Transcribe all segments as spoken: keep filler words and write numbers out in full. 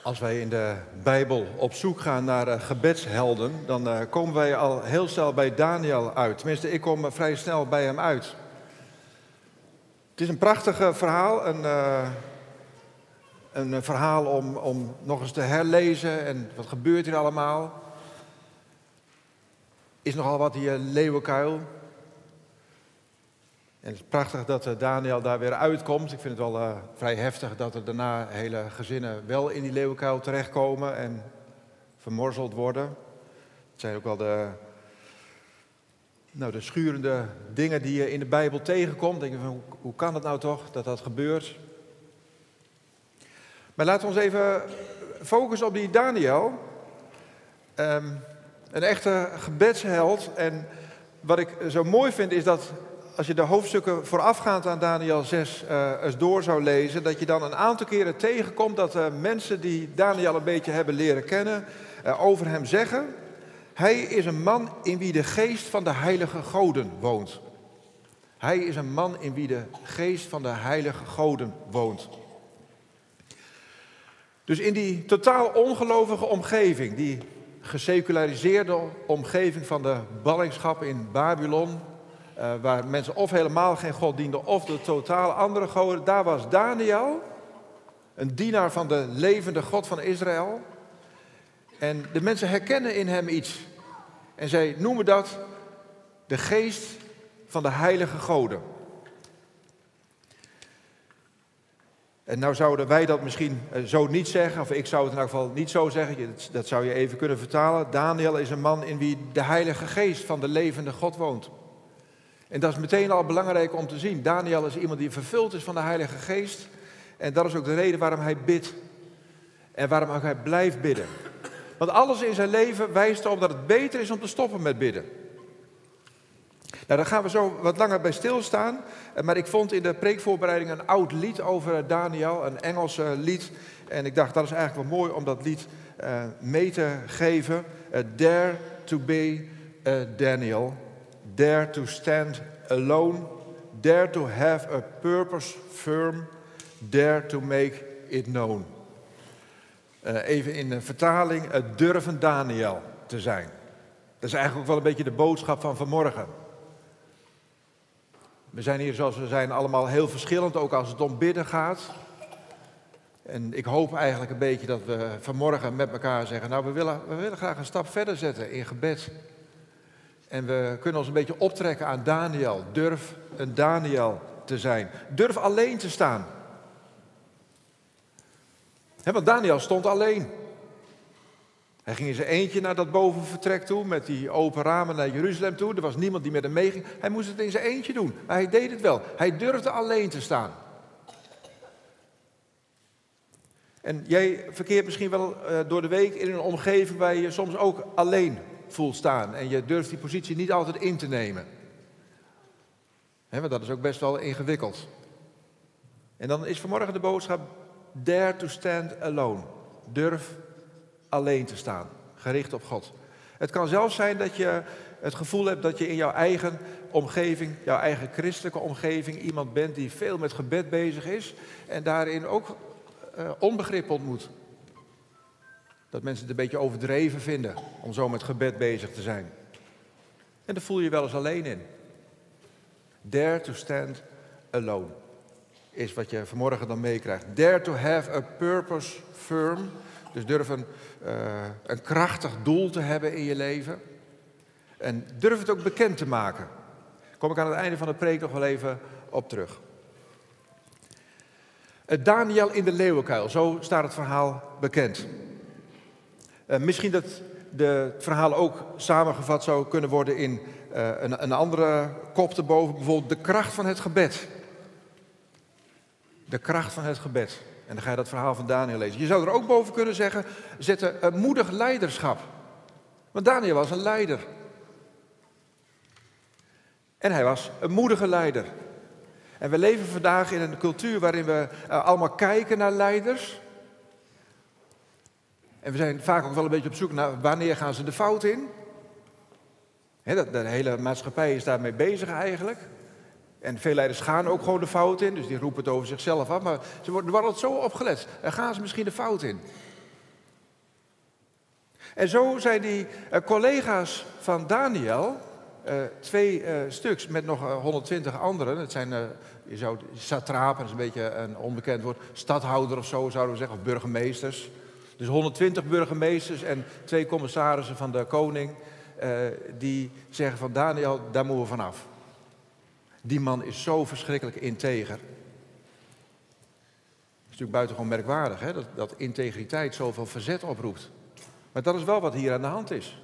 Als wij in de Bijbel op zoek gaan naar uh, gebedshelden, dan uh, komen wij al heel snel bij Daniel uit. Tenminste, ik kom uh, vrij snel bij hem uit. Het is een prachtig uh, verhaal, een, uh, een uh, verhaal om, om nog eens te herlezen en wat gebeurt hier allemaal. Is nogal wat die uh, leeuwenkuil. En het is prachtig dat uh, Daniel daar weer uitkomt. Ik vind het wel uh, vrij heftig dat er daarna hele gezinnen wel in die leeuwenkuil terechtkomen en vermorzeld worden. Het zijn ook wel de, nou, de schurende dingen die je in de Bijbel tegenkomt. Denk je van, hoe, hoe kan het nou toch dat dat gebeurt? Maar laten we ons even focussen op die Daniel. Um, een echte gebedsheld. En wat ik zo mooi vind is dat als je de hoofdstukken voorafgaand aan Daniel zes uh, eens door zou lezen, dat je dan een aantal keren tegenkomt dat uh, mensen die Daniel een beetje hebben leren kennen, uh, over hem zeggen: hij is een man in wie de geest van de heilige goden woont. Hij is een man in wie de geest van de heilige goden woont. Dus in die totaal ongelovige omgeving, die geseculariseerde omgeving van de ballingschap in Babylon, Uh, waar mensen of helemaal geen God dienden of de totaal andere goden, daar was Daniel, een dienaar van de levende God van Israël. En de mensen herkennen in hem iets. En zij noemen dat de geest van de heilige goden. En nou zouden wij dat misschien zo niet zeggen, of ik zou het in elk geval niet zo zeggen, dat zou je even kunnen vertalen. Daniel is een man in wie de heilige geest van de levende God woont. En dat is meteen al belangrijk om te zien. Daniel is iemand die vervuld is van de Heilige Geest. En dat is ook de reden waarom hij bidt. En waarom ook hij blijft bidden. Want alles in zijn leven wijst erop dat het beter is om te stoppen met bidden. Nou, daar gaan we zo wat langer bij stilstaan. Maar ik vond in de preekvoorbereiding een oud lied over Daniel. Een Engels lied. En ik dacht, dat is eigenlijk wel mooi om dat lied uh, mee te geven. Uh, Dare to be uh, Daniel. Dare to stand alone, dare to have a purpose firm, dare to make it known. Uh, even in de vertaling, het durven Daniel te zijn. Dat is eigenlijk ook wel een beetje de boodschap van vanmorgen. We zijn hier zoals we zijn allemaal heel verschillend, ook als het om bidden gaat. En ik hoop eigenlijk een beetje dat we vanmorgen met elkaar zeggen, nou we willen, we willen graag een stap verder zetten in gebed. En we kunnen ons een beetje optrekken aan Daniel. Durf een Daniel te zijn. Durf alleen te staan. He, want Daniel stond alleen. Hij ging in zijn eentje naar dat bovenvertrek toe, met die open ramen naar Jeruzalem toe. Er was niemand die met hem meeging. Hij moest het in zijn eentje doen, maar hij deed het wel. Hij durfde alleen te staan. En jij verkeert misschien wel uh, door de week in een omgeving waar je je soms ook alleen voelt staan. En je durft die positie niet altijd in te nemen. He, want dat is ook best wel ingewikkeld. En dan is vanmorgen de boodschap: dare to stand alone. Durf alleen te staan. Gericht op God. Het kan zelfs zijn dat je het gevoel hebt dat je in jouw eigen omgeving, jouw eigen christelijke omgeving, iemand bent die veel met gebed bezig is. En daarin ook uh, onbegrip ontmoet. Dat mensen het een beetje overdreven vinden om zo met gebed bezig te zijn. En daar voel je je wel eens alleen in. Dare to stand alone is wat je vanmorgen dan meekrijgt. Dare to have a purpose firm. Dus durf een, uh, een krachtig doel te hebben in je leven. En durf het ook bekend te maken. Daar kom ik aan het einde van de preek nog wel even op terug. Daniel in de leeuwenkuil, zo staat het verhaal bekend. Uh, misschien dat de, het verhaal ook samengevat zou kunnen worden in uh, een, een andere kop erboven. Bijvoorbeeld de kracht van het gebed. De kracht van het gebed. En dan ga je dat verhaal van Daniel lezen. Je zou er ook boven kunnen zeggen, zetten een moedig leiderschap. Want Daniel was een leider. En hij was een moedige leider. En we leven vandaag in een cultuur waarin we uh, allemaal kijken naar leiders. En we zijn vaak ook wel een beetje op zoek naar wanneer gaan ze de fout in. He, dat, de hele maatschappij is daarmee bezig eigenlijk. En veel leiders gaan ook gewoon de fout in, dus die roepen het over zichzelf af. Maar ze worden, er wordt altijd zo opgelet. Dan gaan ze misschien de fout in. En zo zijn die uh, collega's van Daniel, uh, twee uh, stuks met nog uh, honderdtwintig anderen. Het zijn, uh, je zou satrapen, dat is een beetje een onbekend woord, stadhouder of zo zouden we zeggen, of burgemeesters. Dus honderdtwintig burgemeesters en twee commissarissen van de koning, uh, die zeggen van Daniel, daar moeten we vanaf. Die man is zo verschrikkelijk integer. Het is natuurlijk buitengewoon merkwaardig, hè? Dat, dat integriteit zoveel verzet oproept. Maar dat is wel wat hier aan de hand is.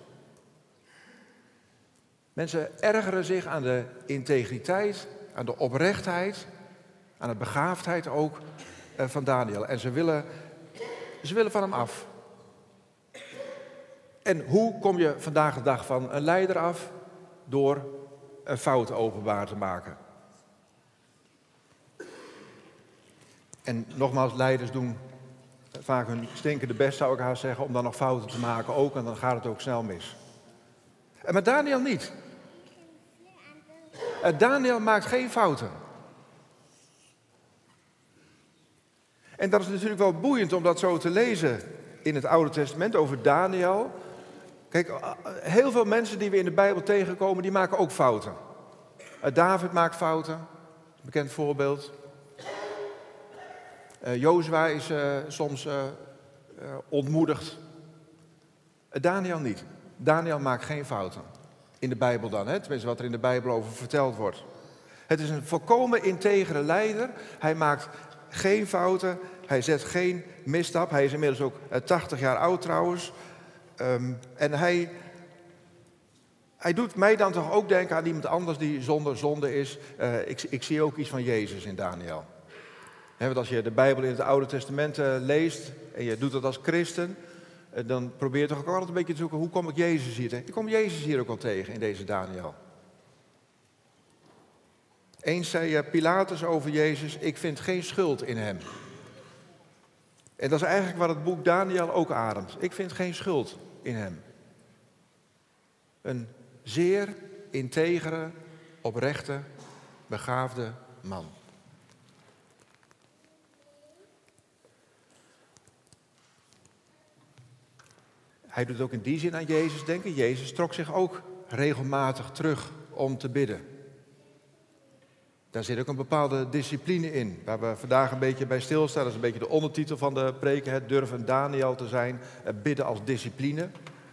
Mensen ergeren zich aan de integriteit, aan de oprechtheid, aan de begaafdheid ook uh, van Daniel. En ze willen, ze willen van hem af. En hoe kom je vandaag de dag van een leider af? Door een fout openbaar te maken. En nogmaals, leiders doen vaak hun stinkende best, zou ik haast zeggen, om dan nog fouten te maken ook. En dan gaat het ook snel mis. Maar Daniel niet. Daniel maakt geen fouten. En dat is natuurlijk wel boeiend om dat zo te lezen in het Oude Testament over Daniel. Kijk, heel veel mensen die we in de Bijbel tegenkomen, die maken ook fouten. David maakt fouten, een bekend voorbeeld. Uh, Jozua is uh, soms uh, uh, ontmoedigd. Uh, Daniel niet. Daniel maakt geen fouten. In de Bijbel dan, hè? Tenminste wat er in de Bijbel over verteld wordt. Het is een volkomen integere leider. Hij maakt geen fouten. Hij zet geen misstap. Hij is inmiddels ook uh, tachtig jaar oud trouwens. Um, en hij, hij doet mij dan toch ook denken aan iemand anders die zonder zonde is. Uh, ik, ik zie ook iets van Jezus in Daniel. He, want als je de Bijbel in het Oude Testament uh, leest en je doet dat als christen, uh, dan probeer je toch ook altijd een beetje te zoeken, hoe kom ik Jezus hier tegen? Ik kom Jezus hier ook al tegen in deze Daniel. Eens zei uh, Pilatus over Jezus, ik vind geen schuld in hem. En dat is eigenlijk wat het boek Daniel ook ademt. Ik vind geen schuld in hem. Een zeer integere, oprechte, begaafde man. Hij doet ook in die zin aan Jezus denken. Jezus trok zich ook regelmatig terug om te bidden. Daar zit ook een bepaalde discipline in, waar we vandaag een beetje bij stilstaan. Dat is een beetje de ondertitel van de preken, het durven Daniel te zijn, bidden als discipline.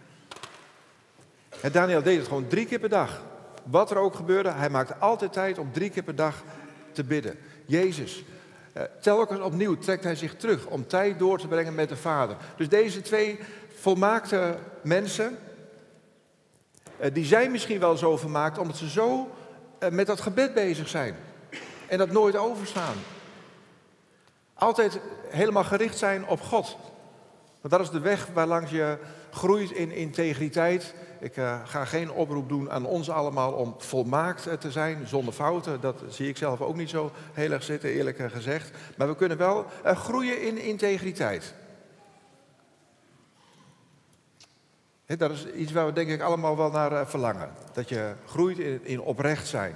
En Daniel deed het gewoon drie keer per dag. Wat er ook gebeurde, hij maakte altijd tijd om drie keer per dag te bidden. Jezus, telkens opnieuw trekt hij zich terug om tijd door te brengen met de Vader. Dus deze twee volmaakte mensen, die zijn misschien wel zo vermaakt omdat ze zo met dat gebed bezig zijn. En dat nooit overslaan. Altijd helemaal gericht zijn op God. Want dat is de weg waarlangs je groeit in integriteit. Ik uh, ga geen oproep doen aan ons allemaal om volmaakt te zijn, zonder fouten. Dat zie ik zelf ook niet zo heel erg zitten, eerlijk gezegd. Maar we kunnen wel uh, groeien in integriteit. He, dat is iets waar we denk ik allemaal wel naar uh, verlangen. Dat je groeit in, in oprecht zijn.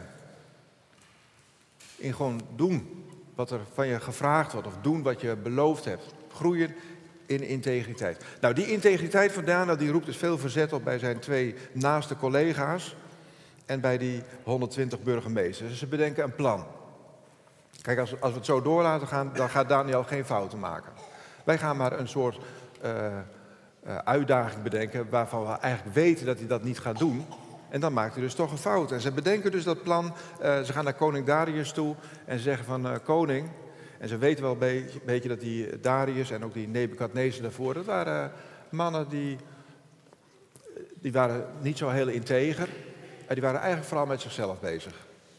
In gewoon doen wat er van je gevraagd wordt. Of doen wat je beloofd hebt. Groeien in integriteit. Nou, die integriteit van Daniel die roept dus veel verzet op bij zijn twee naaste collega's. En bij die honderdtwintig burgemeesters. Dus ze bedenken een plan. Kijk, als, als we het zo door laten gaan, dan gaat Daniel geen fouten maken. Wij gaan maar een soort uh, uh, uitdaging bedenken waarvan we eigenlijk weten dat hij dat niet gaat doen. En dan maakt hij dus toch een fout. En ze bedenken dus dat plan. Uh, ze gaan naar koning Darius toe en ze zeggen van uh, koning. En ze weten wel een beetje, beetje dat die Darius en ook die Nebukadnezar daarvoor, dat waren mannen die, die waren niet zo heel integer. En die waren eigenlijk vooral met zichzelf bezig.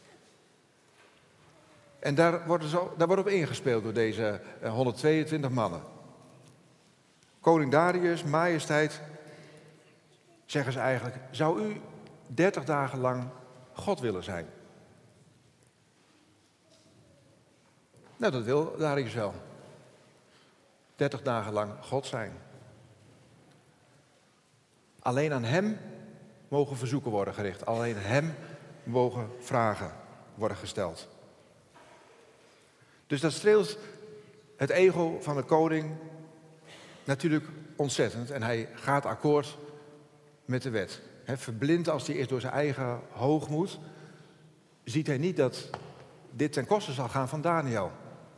En daar wordt, zo, daar wordt op ingespeeld door deze uh, honderdtweeëntwintig mannen. Koning Darius, majesteit, zeggen ze eigenlijk, zou u dertig dagen lang God willen zijn? Nou, dat wil Darius wel. dertig dagen lang God zijn. Alleen aan hem mogen verzoeken worden gericht. Alleen hem mogen vragen worden gesteld. Dus dat streelt het ego van de koning. natuurlijk ontzettend en hij gaat akkoord met de wet. He, verblind als hij is door zijn eigen hoogmoed, ziet hij niet dat dit ten koste zal gaan van Daniel.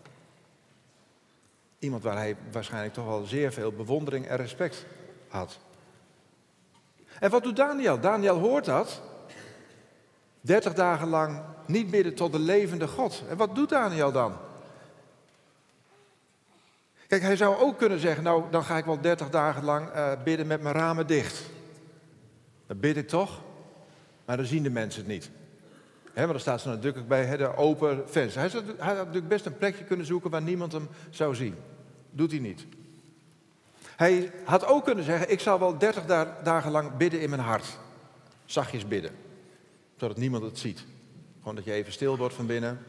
Iemand waar hij waarschijnlijk toch wel zeer veel bewondering en respect had. En wat doet Daniel? Daniel hoort dat. dertig dagen lang niet bidden tot de levende God. En wat doet Daniel dan? Kijk, hij zou ook kunnen zeggen, nou, dan ga ik wel dertig dagen lang uh, bidden met mijn ramen dicht. Dan bid ik toch, maar dan zien de mensen het niet. He, maar dan staat ze natuurlijk bij he, de open venster. Hij, zou, hij had natuurlijk best een plekje kunnen zoeken waar niemand hem zou zien. Doet hij niet. Hij had ook kunnen zeggen, ik zal wel dertig da- dagen lang bidden in mijn hart. Zachtjes bidden. Zodat niemand het ziet. Gewoon dat je even stil wordt van binnen.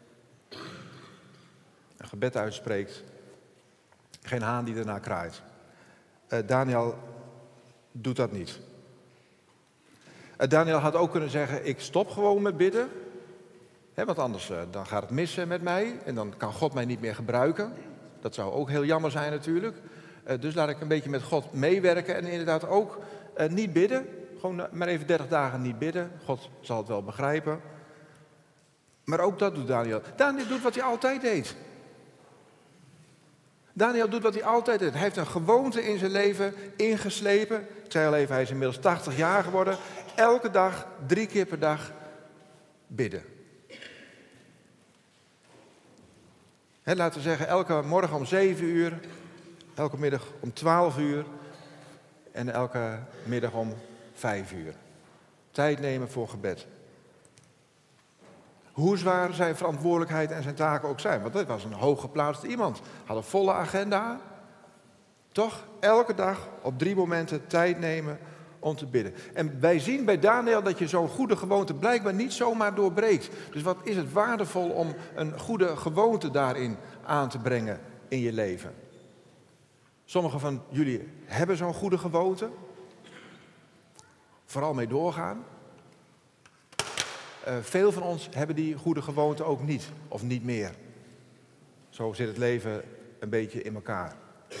Een gebed uitspreekt. Geen haan die ernaar kraait. Uh, Daniel doet dat niet. Uh, Daniel had ook kunnen zeggen, ik stop gewoon met bidden. He, want anders uh, dan gaat het mis met mij. En dan kan God mij niet meer gebruiken. Dat zou ook heel jammer zijn natuurlijk. Uh, dus laat ik een beetje met God meewerken. En inderdaad ook uh, niet bidden. Gewoon uh, maar even dertig dagen niet bidden. God zal het wel begrijpen. Maar ook dat doet Daniel. Daniel doet wat hij altijd deed. Daniel doet wat hij altijd deed. Hij heeft een gewoonte in zijn leven ingeslepen. Ik zei al even, hij is inmiddels tachtig jaar geworden. Elke dag, drie keer per dag bidden. He, laten we zeggen, elke morgen om zeven uur, elke middag om twaalf uur en elke middag om vijf uur. Tijd nemen voor gebed. Hoe zwaar zijn verantwoordelijkheid en zijn taken ook zijn. Want dit was een hooggeplaatste iemand. Had een volle agenda. Toch elke dag op drie momenten tijd nemen om te bidden. En wij zien bij Daniel dat je zo'n goede gewoonte blijkbaar niet zomaar doorbreekt. Dus wat is het waardevol om een goede gewoonte daarin aan te brengen in je leven. Sommigen van jullie hebben zo'n goede gewoonte. Vooral mee doorgaan. Uh, veel van ons hebben die goede gewoonte ook niet, of niet meer. Zo zit het leven een beetje in elkaar.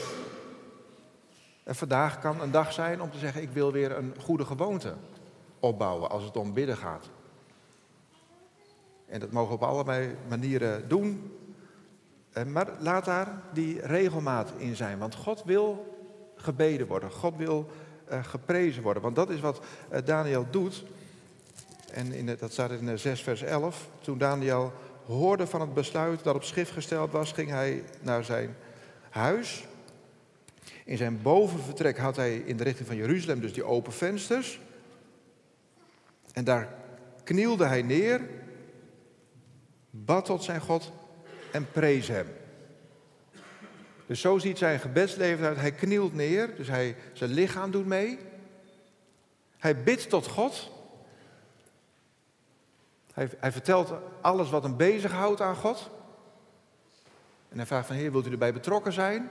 En vandaag kan een dag zijn om te zeggen, ik wil weer een goede gewoonte opbouwen als het om bidden gaat. En dat mogen we op allerlei manieren doen. Uh, maar laat daar die regelmaat in zijn, want God wil gebeden worden. God wil uh, geprezen worden, want dat is wat uh, Daniel doet. En in de, dat staat in zes vers elf. Toen Daniel hoorde van het besluit dat op schrift gesteld was, ging hij naar zijn huis. In zijn bovenvertrek had hij in de richting van Jeruzalem dus die open vensters. En daar knielde hij neer, bad tot zijn God en prees hem. Dus zo ziet zijn gebedsleven uit. Hij knielt neer, dus hij, zijn lichaam doet mee. Hij bidt tot God. Hij, hij vertelt alles wat hem bezighoudt aan God. En hij vraagt van, Heer, wilt u erbij betrokken zijn?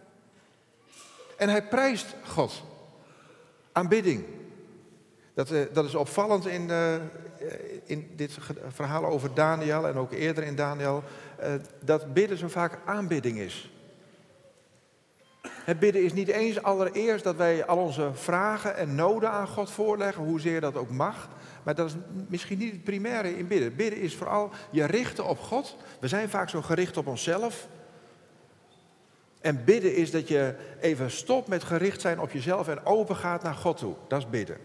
En hij prijst God. Aanbidding. Dat, uh, dat is opvallend in, uh, in dit verhaal over Daniel en ook eerder in Daniel. Uh, dat bidden zo vaak aanbidding is. Het bidden is niet eens allereerst dat wij al onze vragen en noden aan God voorleggen, hoezeer dat ook mag. Maar dat is misschien niet het primaire in bidden. Bidden is vooral je richten op God. We zijn vaak zo gericht op onszelf. En bidden is dat je even stopt met gericht zijn op jezelf en open gaat naar God toe. Dat is bidden.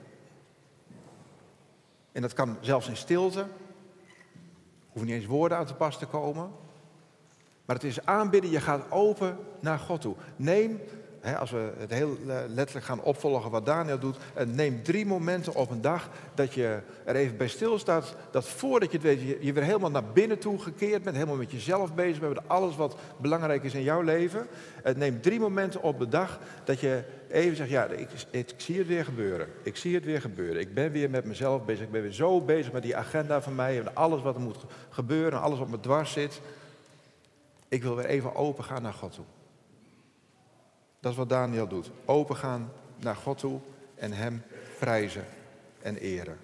En dat kan zelfs in stilte. Hoeven niet eens woorden aan te pas te komen. Maar het is aanbidden, je gaat open naar God toe. Neem, hè, als we het heel letterlijk gaan opvolgen wat Daniel doet, neem drie momenten op een dag dat je er even bij stilstaat. Dat voordat je het weet, je, je weer helemaal naar binnen toe gekeerd bent, helemaal met jezelf bezig bent, met alles wat belangrijk is in jouw leven. Neem drie momenten op de dag dat je even zegt, ja, ik, ik zie het weer gebeuren. Ik zie het weer gebeuren. Ik ben weer met mezelf bezig. Ik ben weer zo bezig met die agenda van mij en alles wat er moet gebeuren, alles wat me dwars zit. Ik wil weer even open gaan naar God toe. Dat is wat Daniel doet. Open gaan naar God toe en hem prijzen en eren.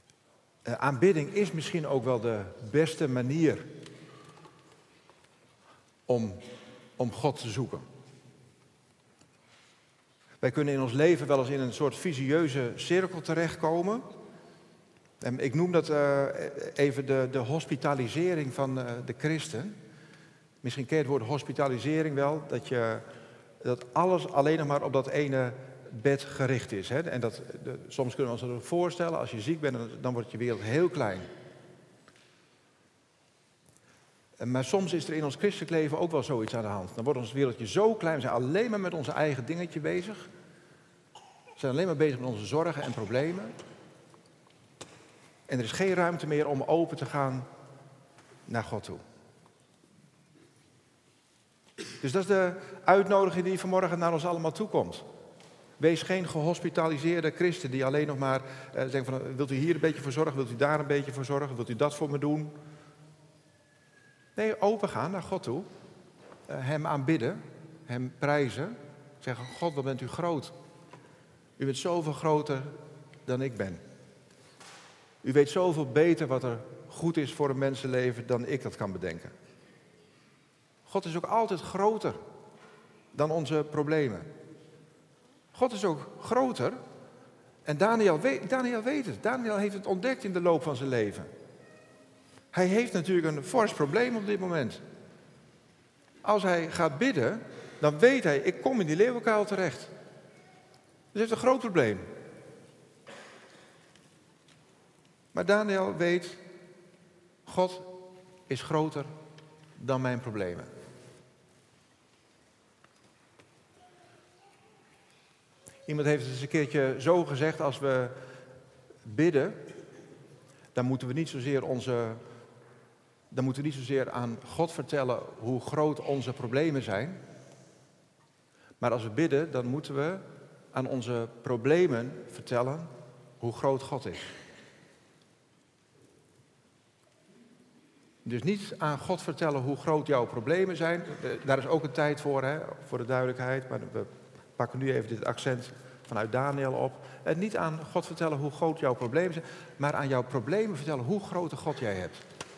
Uh, aanbidding is misschien ook wel de beste manier om, om God te zoeken. Wij kunnen in ons leven wel eens in een soort visieuze cirkel terechtkomen. En ik noem dat uh, even de, de hospitalisering van uh, de christen. Misschien ken je het woord hospitalisering wel, dat, je, dat alles alleen nog maar op dat ene bed gericht is. Hè? En dat, de, soms kunnen we ons dat voorstellen, als je ziek bent, dan, dan wordt je wereld heel klein. Maar soms is er in ons christelijk leven ook wel zoiets aan de hand. Dan wordt ons wereldje zo klein, we zijn alleen maar met onze eigen dingetje bezig. We zijn alleen maar bezig met onze zorgen en problemen. En er is geen ruimte meer om open te gaan naar God toe. Dus dat is de uitnodiging die vanmorgen naar ons allemaal toekomt. Wees geen gehospitaliseerde christen die alleen nog maar uh, denkt van, wilt u hier een beetje voor zorgen, wilt u daar een beetje voor zorgen, wilt u dat voor me doen? Nee, open gaan naar God toe. Uh, hem aanbidden, hem prijzen. Zeggen, God, wat bent u groot. U bent zoveel groter dan ik ben. U weet zoveel beter wat er goed is voor een mensenleven dan ik dat kan bedenken. God is ook altijd groter dan onze problemen. God is ook groter. En Daniel weet, Daniel weet het. Daniel heeft het ontdekt in de loop van zijn leven. Hij heeft natuurlijk een fors probleem op dit moment. Als hij gaat bidden, dan weet hij, ik kom in die leeuwenkuil terecht. Dus hij heeft een groot probleem. Maar Daniel weet, God is groter dan mijn problemen. Iemand heeft het eens een keertje zo gezegd, als we bidden, dan moeten we niet zozeer onze, dan moeten we niet zozeer aan God vertellen hoe groot onze problemen zijn. Maar als we bidden, dan moeten we aan onze problemen vertellen hoe groot God is. Dus niet aan God vertellen hoe groot jouw problemen zijn. Daar is ook een tijd voor, hè, voor de duidelijkheid. Maar we pakken nu even dit accent vanuit Daniel op. En niet aan God vertellen hoe groot jouw problemen zijn, maar aan jouw problemen vertellen hoe grote God jij hebt.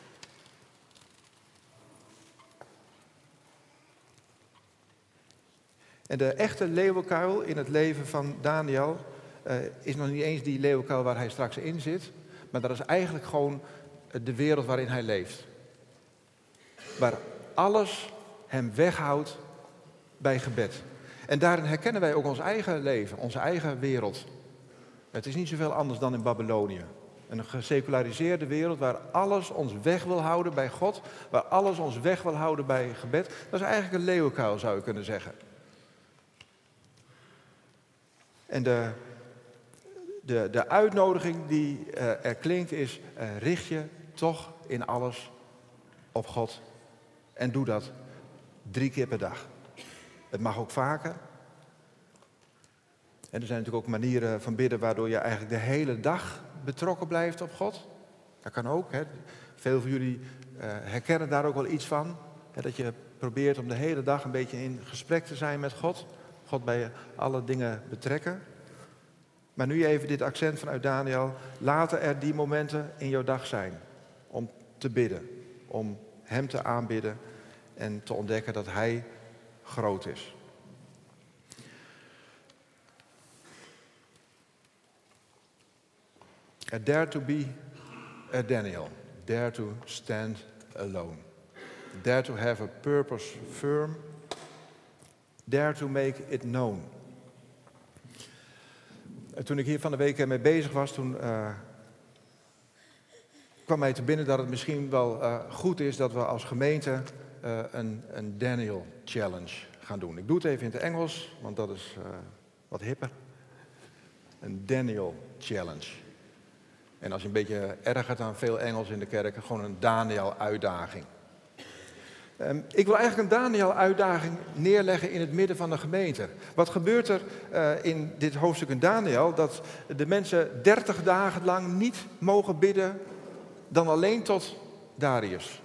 En de echte leeuwenkuil in het leven van Daniel uh, is nog niet eens die leeuwenkuil waar hij straks in zit. Maar dat is eigenlijk gewoon de wereld waarin hij leeft. Waar alles hem weghoudt bij gebed. En daarin herkennen wij ook ons eigen leven, onze eigen wereld. Het is niet zoveel anders dan in Babylonië. Een geseculariseerde wereld waar alles ons weg wil houden bij God. Waar alles ons weg wil houden bij gebed. Dat is eigenlijk een leeuwenkuil, zou je kunnen zeggen. En de, de, de uitnodiging die uh, er klinkt is, uh, richt je toch in alles op God. En doe dat drie keer per dag. Het mag ook vaker. En er zijn natuurlijk ook manieren van bidden waardoor je eigenlijk de hele dag betrokken blijft op God. Dat kan ook. Hè. Veel van jullie uh, herkennen daar ook wel iets van. Hè, dat je probeert om de hele dag een beetje in gesprek te zijn met God. God bij alle dingen betrekken. Maar nu even dit accent vanuit Daniel. Laten er die momenten in jouw dag zijn. Om te bidden. Om hem te aanbidden. En te ontdekken dat hij groot is. A dare to be a Daniel. Dare to stand alone. Dare to have a purpose firm. Dare to make it known. En toen ik hier van de week mee bezig was, toen uh, kwam mij te binnen dat het misschien wel uh, goed is dat we als gemeente uh, een, een Daniel Challenge gaan doen. Ik doe het even in het Engels, want dat is uh, wat hipper. Een Daniel Challenge. En als je een beetje ergert aan veel Engels in de kerk, gewoon een Daniel-uitdaging. Um, ik wil eigenlijk een Daniel-uitdaging neerleggen in het midden van de gemeente. Wat gebeurt er uh, in dit hoofdstuk in Daniel? Dat de mensen dertig dagen lang niet mogen bidden dan alleen tot Darius.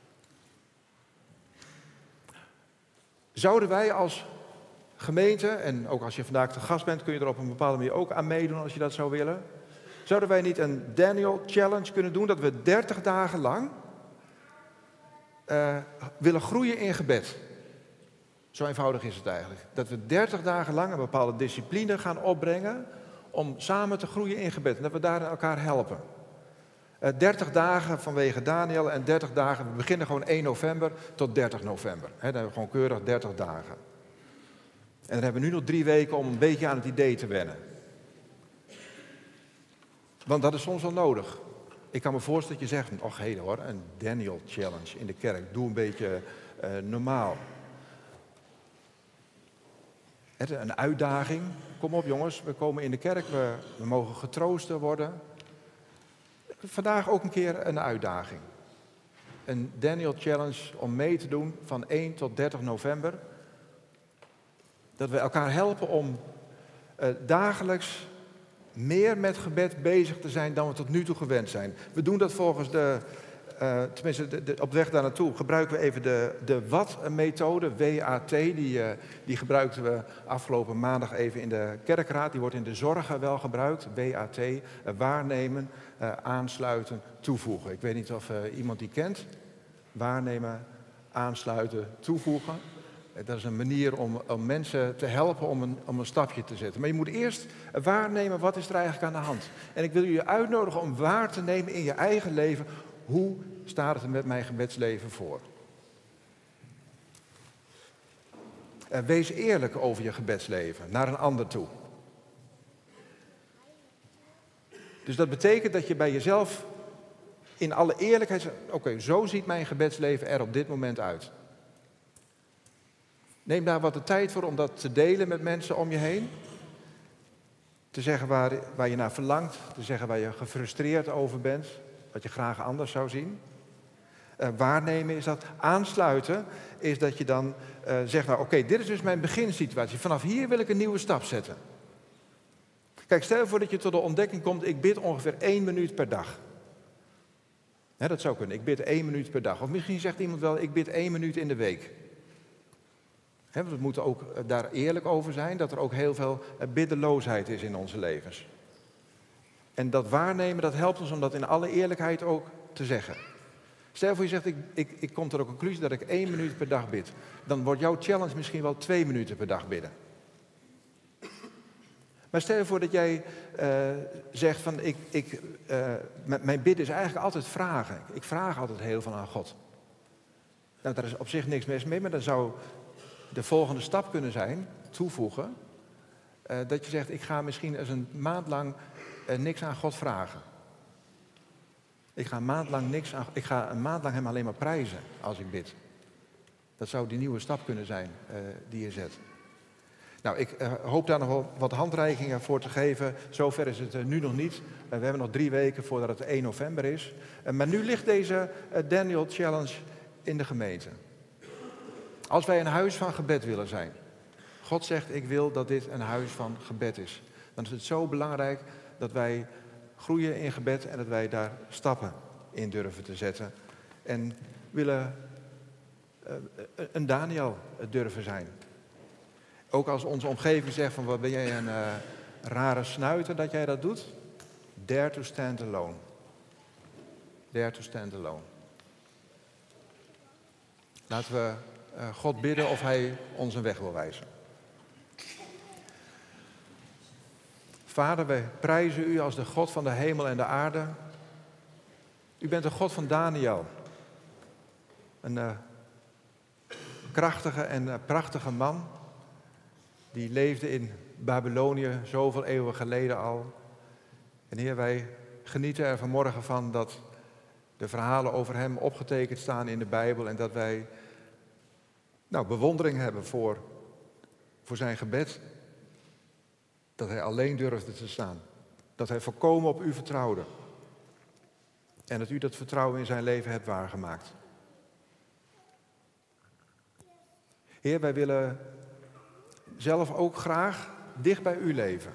Zouden wij als gemeente, en ook als je vandaag te gast bent, kun je er op een bepaalde manier ook aan meedoen als je dat zou willen. Zouden wij niet een Daniel Challenge kunnen doen, dat we dertig dagen lang uh, willen groeien in gebed. Zo eenvoudig is het eigenlijk. Dat we dertig dagen lang een bepaalde discipline gaan opbrengen om samen te groeien in gebed. En dat we daarin elkaar helpen. Uh, dertig dagen vanwege Daniel en dertig dagen, we beginnen gewoon één november tot dertig november. He, dan hebben we gewoon keurig dertig dagen. En dan hebben we nu nog drie weken om een beetje aan het idee te wennen. Want dat is soms wel nodig. Ik kan me voorstellen dat je zegt, och hé hoor, een Daniel challenge in de kerk. Doe een beetje uh, normaal. Het, een uitdaging. Kom op jongens, we komen in de kerk, we, we mogen getroost worden. Vandaag ook een keer een uitdaging. Een Daniel challenge om mee te doen van één tot dertig november. Dat we elkaar helpen om uh, dagelijks meer met gebed bezig te zijn dan we tot nu toe gewend zijn. We doen dat volgens de, uh, tenminste de, de, op weg daar naartoe, gebruiken we even de, de W A T-methode, W A T, die, uh, die gebruikten we afgelopen maandag even in de kerkraad. Die wordt in de zorgen wel gebruikt, W A T, uh, waarnemen, uh, aansluiten, toevoegen. Ik weet niet of uh, iemand die kent. Waarnemen, aansluiten, toevoegen. Dat is een manier om, om mensen te helpen om een, om een stapje te zetten. Maar je moet eerst waarnemen, wat is er eigenlijk aan de hand? En ik wil je uitnodigen om waar te nemen in je eigen leven. Hoe staat het er met mijn gebedsleven voor? En wees eerlijk over je gebedsleven, naar een ander toe. Dus dat betekent dat je bij jezelf in alle eerlijkheid zegt, oké, okay, zo ziet mijn gebedsleven er op dit moment uit. Neem daar wat de tijd voor om dat te delen met mensen om je heen. Te zeggen waar, waar je naar verlangt. Te zeggen waar je gefrustreerd over bent. Wat je graag anders zou zien. Uh, waarnemen is dat. Aansluiten is dat je dan uh, zegt, nou oké, okay, dit is dus mijn beginsituatie. Vanaf hier wil ik een nieuwe stap zetten. Kijk, stel je voor dat je tot de ontdekking komt, ik bid ongeveer één minuut per dag. He, dat zou kunnen, ik bid één minuut per dag. Of misschien zegt iemand wel, ik bid één minuut in de week. He, we moeten ook daar eerlijk over zijn, dat er ook heel veel biddeloosheid is in onze levens. En dat waarnemen, dat helpt ons om dat in alle eerlijkheid ook te zeggen. Stel voor je zegt, ik, ik, ik kom tot de conclusie dat ik één minuut per dag bid. Dan wordt jouw challenge misschien wel twee minuten per dag bidden. Maar stel je voor dat jij uh, zegt van, ik, ik, uh, mijn bidden is eigenlijk altijd vragen. Ik vraag altijd heel veel aan God. Nou, daar is op zich niks mis mee, maar dan zou de volgende stap kunnen zijn, toevoegen, uh, dat je zegt, ik ga misschien eens een maand lang uh, niks aan God vragen. Ik ga, een maand lang niks aan, ik ga een maand lang hem alleen maar prijzen als ik bid. Dat zou die nieuwe stap kunnen zijn uh, die je zet. Nou, ik uh, hoop daar nog wel wat handreikingen voor te geven. Zover is het uh, nu nog niet. Uh, we hebben nog drie weken voordat het één november is. Uh, maar nu ligt deze uh, Daniel Challenge in de gemeente. Als wij een huis van gebed willen zijn. God zegt, ik wil dat dit een huis van gebed is. Dan is het zo belangrijk dat wij groeien in gebed en dat wij daar stappen in durven te zetten. En willen uh, een Daniel durven zijn. Ook als onze omgeving zegt van, wat ben jij een uh, rare snuiter dat jij dat doet? Dare to stand alone. Dare to stand alone. Laten we uh, God bidden of hij ons een weg wil wijzen. Vader, wij prijzen u als de God van de hemel en de aarde. U bent de God van Daniel. Een uh, krachtige en uh, prachtige man. Die leefde in Babylonië zoveel eeuwen geleden al. En Heer, wij genieten er vanmorgen van dat de verhalen over hem opgetekend staan in de Bijbel. En dat wij nou, bewondering hebben voor, voor zijn gebed. Dat hij alleen durfde te staan. Dat hij volkomen op u vertrouwde. En dat u dat vertrouwen in zijn leven hebt waargemaakt. Heer, wij willen zelf ook graag dicht bij u leven.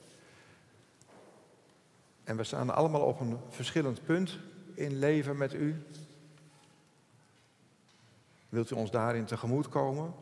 En we staan allemaal op een verschillend punt in leven met u. Wilt u ons daarin tegemoet komen?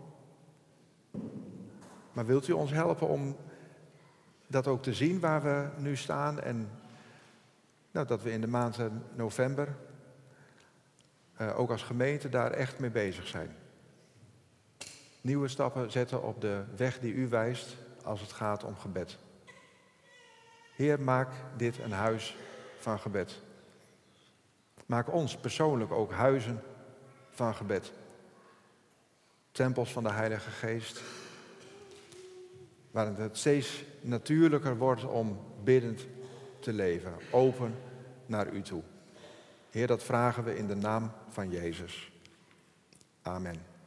Maar wilt u ons helpen om dat ook te zien waar we nu staan? En nou, dat we in de maand november uh, ook als gemeente daar echt mee bezig zijn. Nieuwe stappen zetten op de weg die u wijst als het gaat om gebed. Heer, maak dit een huis van gebed. Maak ons persoonlijk ook huizen van gebed. Tempels van de Heilige Geest. Waarin het steeds natuurlijker wordt om biddend te leven. Open naar u toe. Heer, dat vragen we in de naam van Jezus. Amen.